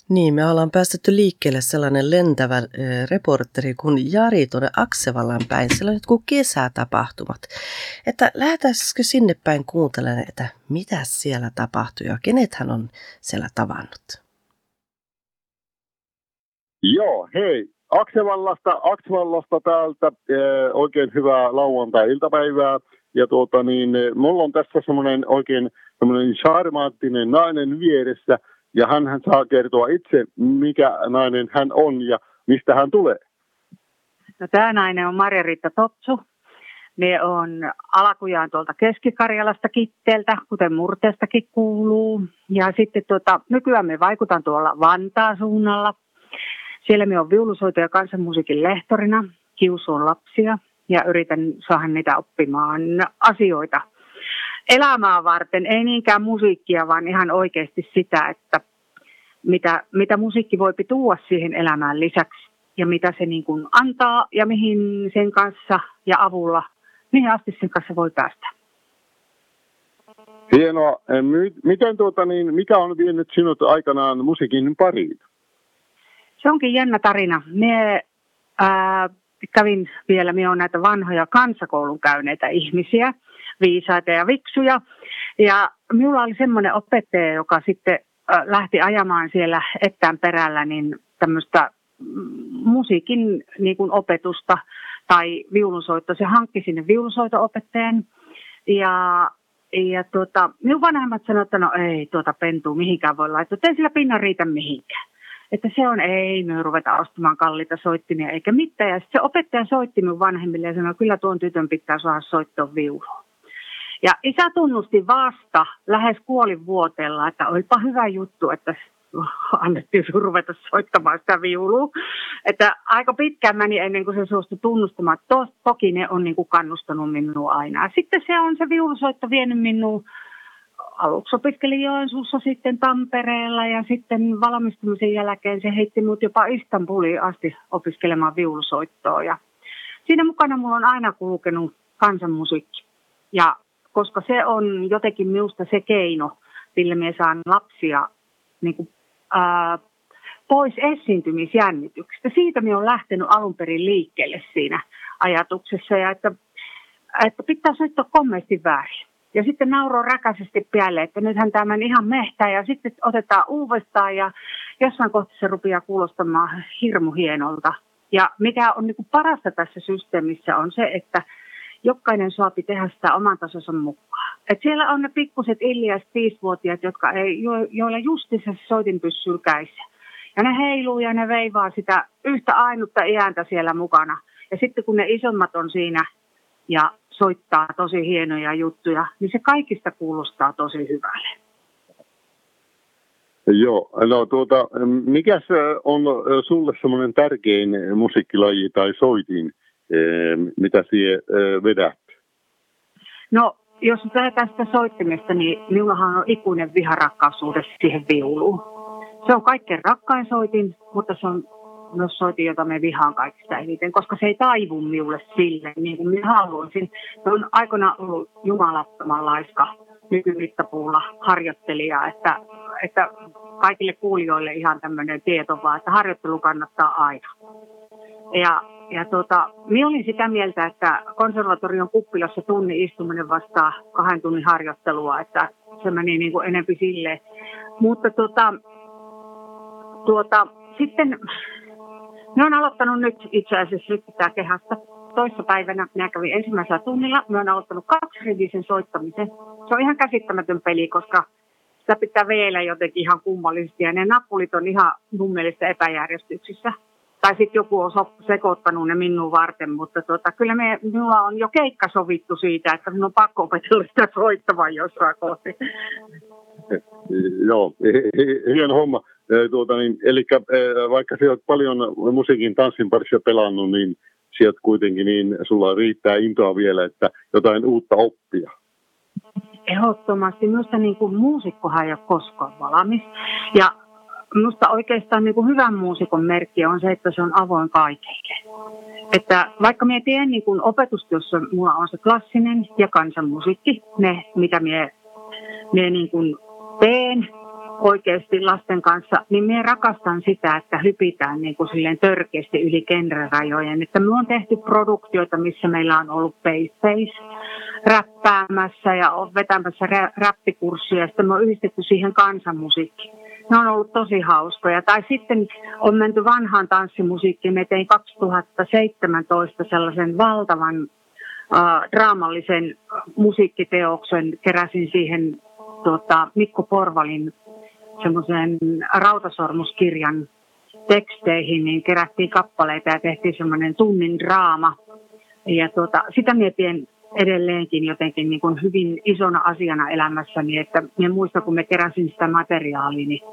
Niin, me ollaan päästetty liikkeelle sellainen lentävä reporteri kuin Jari tuonne Aksevallan päin. Siellä on jotkut kesätapahtumat. Että lähdetäänkö sinne päin kuuntelemaan, että mitä siellä tapahtuu ja kenet hän on siellä tavannut? Joo, hei. Aksevallasta täältä oikein hyvää lauantai-iltapäivää. Ja mulla on tässä semmoinen oikein charmaattinen nainen vieressä. Ja hän saa kertoa itse, mikä nainen hän on ja mistä hän tulee. No, tämä nainen on Marja-Riitta Topsu. Ne on alkujaan tuolta Keski-Karjalasta Kitteeltä, kuten Murteestakin kuuluu. Ja sitten nykyään me vaikutan tuolla Vantaan suunnalla. Siellä me on viulusoito- ja kansanmusiikin lehtorina. Kiusuun lapsia ja yritän saada niitä oppimaan asioita elämää varten. Ei niinkään musiikkia, vaan ihan oikeasti sitä, että mitä musiikki voi tuoda siihen elämään lisäksi. Ja mitä se niin kuin antaa ja mihin sen kanssa ja avulla, mihin asti sen kanssa voi päästä. Hienoa. Miten mikä on vienyt sinut aikanaan musiikin pariin? Se onkin jännä tarina. Kävin vielä, minä olen näitä vanhoja kansakoulun käyneitä ihmisiä, viisaita ja viksuja. Ja minulla oli semmoinen opettaja, joka sitten lähti ajamaan siellä Ettään perällä niin tämmöistä musiikin niin kuin opetusta tai viulunsoitto. Se hankki sinne viulunsoito-opettajan ja minun vanhemmat sanoivat, että no ei pentua mihinkään voi laittaa, ei sillä pinnan riitä mihinkään. Että se on, ei me ruveta ostamaan kalliita soittimia eikä mitään. Ja sitten se opettaja soitti minun vanhemmille ja sanoi, kyllä tuon tytön pitää saada soittaa viulua. Ja isä tunnusti vasta lähes kuolinvuoteella, että olipa hyvä juttu, että annettiin ruveta soittamaan sitä viulua. Että aika pitkään meni ennen kuin se suostui tunnustamaan. Toki ne on niin kuin kannustanut minua aina. Sitten se on se viulusoitto vienyt minua. Aluksi opiskelin Joensuussa, sitten Tampereella ja sitten valmistumisen jälkeen se heitti minut jopa Istanbuliin asti opiskelemaan viulusoittoa. Ja siinä mukana minulla on aina kulkenut kansanmusiikki. Ja koska se on jotenkin minusta se keino, millä minä saan lapsia niin kuin, pois esiintymisjännityksestä. Siitä minä olen lähtenyt alun perin liikkeelle siinä ajatuksessa, ja että pitää soittaa komeasti väärin. Ja sitten nauroo räkäisesti päälle, että nythän tämä ihan mehtää ja sitten otetaan uudestaan ja jossain kohtaa se rupeaa kuulostamaan hirmu hienolta. Ja mikä on niin kuin parasta tässä systeemissä on se, että jokainen saapi tehdä sitä oman tasonsa mukaan. Et siellä on ne pikkuset Illias 5-vuotiaat, joilla justissa soitin pyssyy käissä. Ja ne heiluu ja ne veivaa sitä yhtä ainutta ääntä siellä mukana. Ja sitten kun ne isommat on siinä ja soittaa tosi hienoja juttuja, niin se kaikista kuulostaa tosi hyvälle. Joo, no mikäs on sulle semmoinen tärkein musiikkilaji tai soitin, mitä siihen vedät? No, jos lähdetään sitä soittimesta, niin minullahan on ikuinen viharakkaussuhde siihen viuluun. Se on kaikkein rakkain soitin, mutta se on myös soitin, jota me vihaan kaikista eniten, koska se ei taivu minulle sille, niin kuin minä haluaisin. Se on aikoinaan ollut jumalattoman laiska nykymittapuulla harjoittelija, että kaikille kuulijoille ihan tämmöinen tieto vaan, että harjoittelu kannattaa aina. Minä olin sitä mieltä, että konservatorion kuppilassa tunnin istuminen vastaa 2 tunnin harjoittelua, että se meni niin kuin enempi silleen. Mutta sitten minä olen aloittanut nyt itse asiassa pitää kehästä. Toissapäivänä minä kävin ensimmäisellä tunnilla. Minä olen aloittanut 2-rivisen soittamisen. Se on ihan käsittämätön peli, koska sitä pitää vielä jotenkin ihan kummallisesti. Ja ne nappulit on ihan mun mielestä epäjärjestyksissä. Tai sitten joku on sekoittanut ne minun varten, mutta kyllä minulla on jo keikka sovittu siitä, että minun on pakko opetella sitä soittamaan jossain kohti. Joo, hieno homma. Eli vaikka sinä olet paljon musiikin tanssin parissa pelannut, niin sieltä kuitenkin niin sulla riittää intoa vielä, että jotain uutta oppia. Ehdottomasti. Minusta niin kuin muusikkohan ei ole koskaan valmis. Ja minusta oikeastaan niin kuin hyvän muusikon merkki on se, että se on avoin kaikille. Että vaikka minä teen niin kuin opetustyössä, minulla on se klassinen ja kansanmusiikki, ne mitä minä niin kuin teen oikeasti lasten kanssa, niin minä rakastan sitä, että hypitään niin kuin silleen törkeästi yli genrerajojen. Että me on tehty produktioita, missä meillä on ollut Face räppäämässä ja on vetämässä räppikurssia, ja sitten me on yhdistetty siihen kansanmusiikkiin. Ne on ollut tosi hauskoja. Tai sitten on menty vanhaan tanssimusiikkiin. Me tein 2017 sellaisen valtavan draamallisen musiikkiteoksen. Keräsin siihen Mikko Porvalin semmoisen Rautasormuskirjan teksteihin, niin kerättiin kappaleita ja tehtiin semmoinen tunnin draama. Ja sitä mietin edelleenkin jotenkin niin kuin hyvin isona asiana elämässäni, että minä muistan, kun me keräsin sitä materiaalia, niin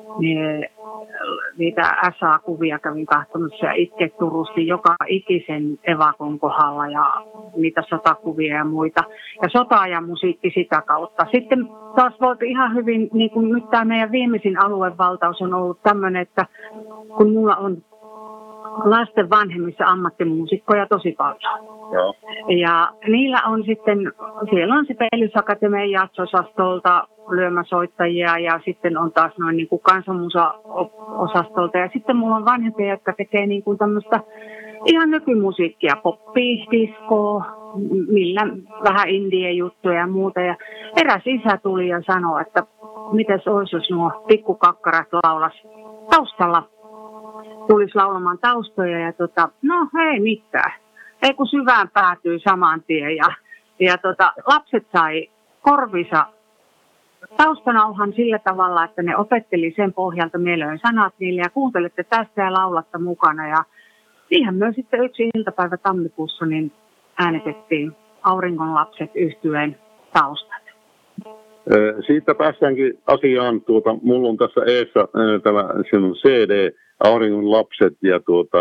niitä SA-kuvia kävin katsomassa ja itse turusti joka ikisen evakon kohdalla ja niitä sotakuvia ja muita. Ja sota ja musiikki sitä kautta. Sitten taas voit ihan hyvin, niin kuin nyt tämä meidän viimeisin aluevaltaus on ollut tämmöinen, että kun mulla on lasten vanhemmissa ammattimuusikkoja tosi paljon. Joo. Ja niillä on sitten, siellä on se Pellysakatemian jazz-osastolta lyömäsoittajia ja sitten on taas noin niin kuin kansanmusa-osastolta. Ja sitten mulla on vanhempia, jotka tekee niin kuin tämmöistä ihan nykymusiikkia, poppia, diskoa, millä vähän indie-juttuja ja muuta. Ja eräs isä tuli ja sanoi, että mites olisi, jos nuo pikkukakkarat laulas taustalla. Tulisi laulamaan taustoja ja no ei mitään. Ei kun syvään päätyy saman tien ja lapset sai korvissa taustanauhan sillä tavalla, että ne opetteli sen pohjalta mieleen sanat niille ja kuuntelette tästä ja laulatta mukana. Ja siihen myös sitten yksi iltapäivä tammikuussa niin äänetettiin Auringon lapset -yhtyeen taustat. Siitä päästäänkin asiaan, mulla on tässä eessä tämä sinun CD, Auringon lapset, ja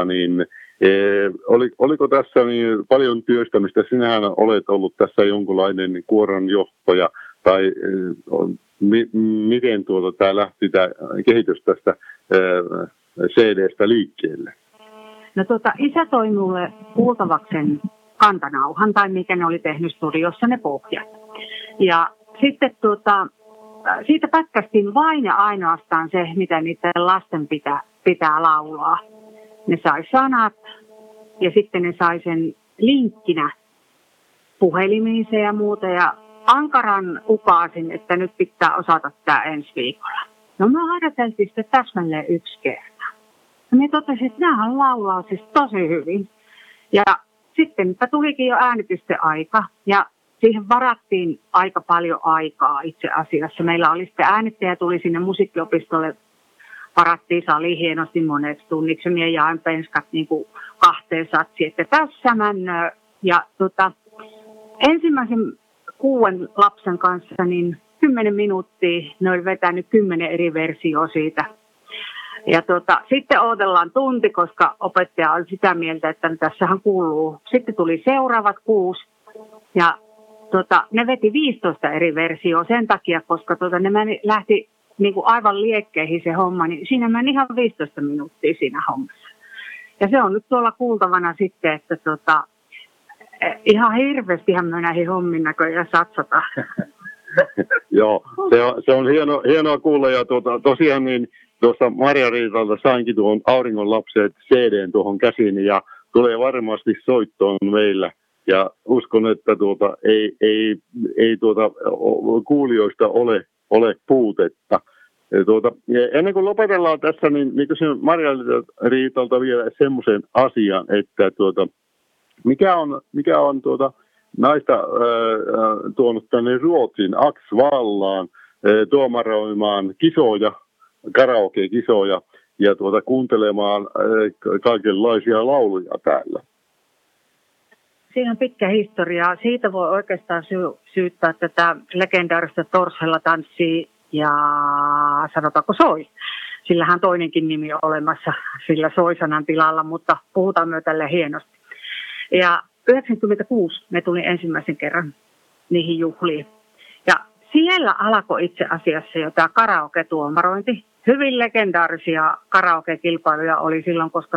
oliko tässä niin paljon työstämistä? Sinähän olet ollut tässä jonkunlainen kuoronjohtaja, tai miten tämä lähti tämä kehitys tästä CDstä liikkeelle? No isä toi mulle kuultavaksen kantanauhan, tai mikä ne oli tehnyt studiossa ne pohjat. Ja sitten siitä pätkästiin vain ja ainoastaan se, mitä niiden lasten pitää laulaa. Ne sai sanat ja sitten ne sai sen linkkinä puhelimiinsa ja muuta. Ja ankaran upaasin, että nyt pitää osata tämä ensi viikolla. No me harjoiteltiin sitten täsmälleen 1 kerta. Ja me totesin, että nämähän laulaa siis tosi hyvin. Ja sitten tulikin jo äänitysten aika ja siihen varattiin aika paljon aikaa itse asiassa. Meillä oli sitten äänittäjä, tuli sinne musiikkiopistolle, varattiin saliin hienosti moneksi tunniksi. Ja minä jaen penskat niin kuin 2 satsiin, että tässä männöö. Ja ensimmäisen 6 lapsen kanssa niin 10 minuuttia ne oli vetänyt 10 eri versioa siitä. Ja sitten odotellaan tunti, koska opettaja on sitä mieltä, että tässähän kuuluu. Sitten tuli seuraavat 6 ja ne veti 15 eri versioa sen takia, koska ne lähti niin kuin aivan liekkeihin se homma, niin siinä meni ihan 15 minuuttia siinä hommassa. Ja se on nyt tuolla kuultavana sitten, että ihan hirveästihän me näihin hommin näköjään satsata. Joo, se on hienoa kuulla ja tosiaan niin tuossa Marja-Riitalta sainkin tuon Auringon lapset CD:n tuohon käsiin ja tulee varmasti soittoon meillä. Ja uskon, että ei kuulijoista ole puutetta. Ja ennen kuin lopetellaan tässä, niin kysyn Marja-Riitalta vielä semmoisen asian, että mikä on naista tuonut tänne Ruotsin Axvallaan tuomaroimaan kisoja, karaoke-kisoja ja kuuntelemaan kaikenlaisia lauluja täällä. Siinä on pitkä historia. Siitä voi oikeastaan syyttää tätä legendaarista Torshälla-tanssia ja sanotaanko soi. Sillähän toinenkin nimi on olemassa sillä soisanan tilalla, mutta puhutaan myös tälle hienosti. Ja 1996 me tuli ensimmäisen kerran niihin juhliin. Ja siellä alkoi itse asiassa jo tämä karaoke-tuomarointi. Hyvin legendaarisia karaoke-kilpailuja oli silloin, koska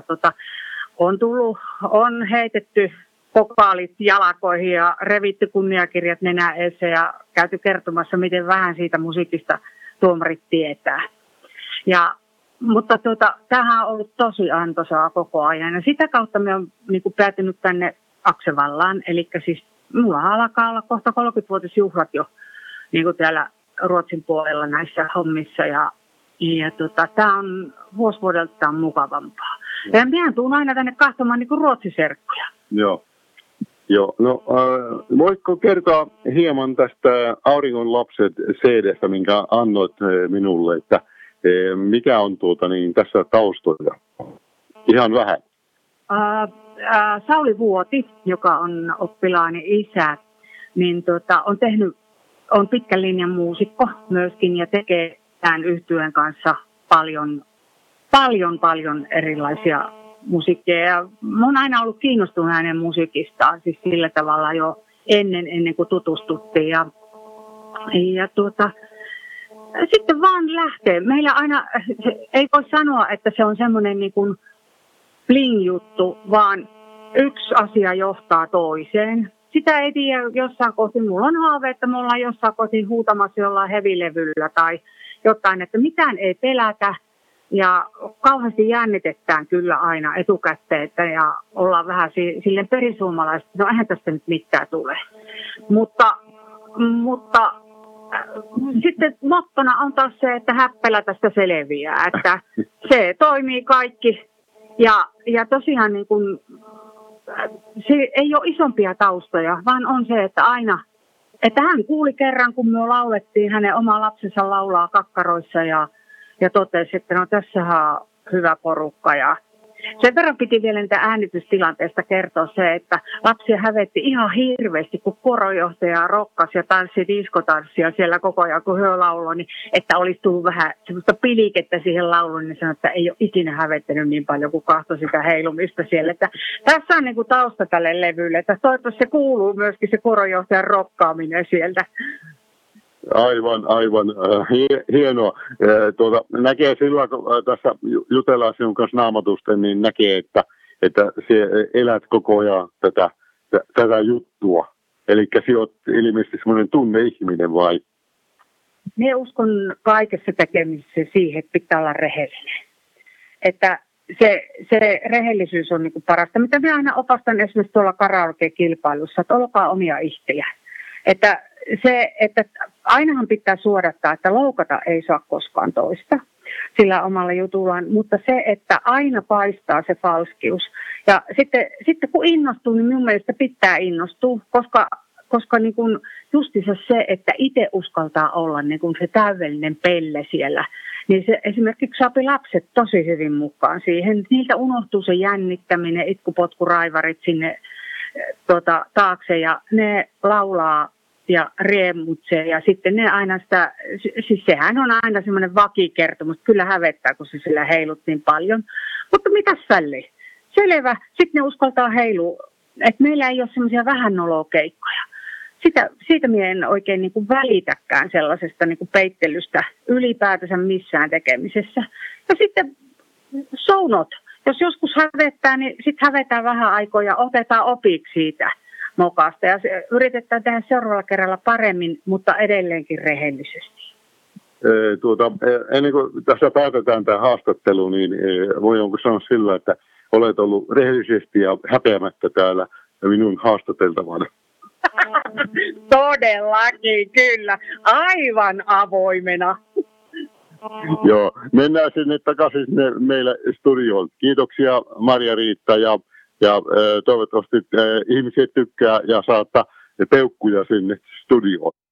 on heitetty pokaalit jalkoihin ja revitty kunniakirjat nenä eessä ja käyty kertomassa, miten vähän siitä musiikista tuomarit tietää. Mutta tämähän on ollut tosi antoisaa koko ajan. Ja sitä kautta me on niin kuin päätynyt tänne Aksevallaan. Eli siis mulla alkaa olla kohta 30-vuotisjuhlat jo niin kuin täällä Ruotsin puolella näissä hommissa. Ja tämä on vuodelta mukavampaa. Ja minä tuun aina tänne katsomaan niin kuin ruotsiserkkuja. Joo. No voitko kertoa hieman tästä Auringon lapset CD:stä, minkä annoit minulle, että mikä on tässä taustoja? Ihan vähän. Sauli Vuoti, joka on oppilaani isä, niin on pitkän linjan muusikko myöskin ja tekee tämän yhtyeen kanssa paljon erilaisia musiikkia. Ja mä oon aina ollut kiinnostunut hänen musiikistaan, siis sillä tavalla jo ennen kuin tutustuttiin. Ja sitten vaan lähtee. Meillä aina, ei voi sanoa, että se on semmoinen niin kuin bling-juttu, vaan yksi asia johtaa toiseen. Sitä ei tiedä jossain kohti. Mulla on haave, että me ollaan jossain kohti huutamassa jollain hevilevyllä tai jotain, että mitään ei pelätä. Ja kauheasti jännitetään kyllä aina etukäteen ja ollaan vähän silleen perisuomalaiset, no eihän tästä nyt mitään tule. Mutta sitten mottona on taas se, että häppälä tästä selviää, että se toimii kaikki. Ja tosiaan niin kun, se ei ole isompia taustoja, vaan on se, että aina, että hän kuuli kerran, kun me laulettiin, hänen oma lapsensa laulaa kakkaroissa ja totesi, että no tässähän on hyvä porukka. Ja sen verran piti vielä niitä äänitystilanteesta kertoa se, että lapsia hävetti ihan hirveästi, kun korojohtaja rokkasi ja tanssi diskotanssia siellä koko ajan, kun he lauloi, niin että olisi tullut vähän semmoista pilikettä siihen lauluun, niin sanoi, että ei ole ikinä hävettänyt niin paljon kuin kahtoi sitä heilumista siellä. Että tässä on niin kuin tausta tälle levylle, että toivottavasti se kuuluu myöskin se korojohtajan rokkaaminen sieltä. Aivan hienoa. Näkee silloin, kun tässä jutellaan sinun kanssa naamatusten, niin näkee, että se elät koko ajan tätä juttua. Eli sinä olet ilmeisesti semmoinen tunneihminen vai? Minä uskon kaikessa tekemisessä siihen, että pitää olla rehellinen. Että se rehellisyys on niin kuin parasta. Mitä minä aina opastan esimerkiksi tuolla karaoke-kilpailussa, että olkaa omia ihtiä. Että ainahan pitää suodattaa, että loukata ei saa koskaan toista sillä omalla jutullaan, mutta se, että aina paistaa se falskius. Ja sitten kun innostuu, niin minun mielestä pitää innostua, koska niin kuin justiinsa se, että itse uskaltaa olla niin kuin se täydellinen pelle siellä, niin se esimerkiksi saapi lapset tosi hyvin mukaan siihen. Niiltä unohtuu se jännittäminen, itkupotkuraivarit sinne taakse ja ne laulaa ja riemutsee ja sitten ne aina sitä, siis sehän on aina semmoinen vakikertomus, kyllä hävettää, kun se sillä heilut niin paljon. Mutta mitäs väliin? Selvä, sitten ne uskaltaa heilua, että meillä ei ole semmoisia vähän nolokeikkoja. Siitä minä en oikein niin kuin välitäkään sellaisesta niin kuin peittelystä ylipäätänsä missään tekemisessä. Ja sitten sounot, jos joskus hävettää, niin sitten hävetään vähän aikoja, otetaan opiksi siitä mokasta ja yritetään tehdä seuraavalla kerralla paremmin, mutta edelleenkin rehellisesti. Ennen kuin tässä päätetään tämä haastattelu, niin voinko sanoa sillä, että olet ollut rehellisesti ja häpeämättä täällä minun haastateltavana? Todellakin, kyllä. Aivan avoimena. Joo, mennään sinne takaisin meille studioon. Kiitoksia Marja-Riitta ja toivottavasti ihmiset tykkää ja saattaa peukkuja sinne studioon.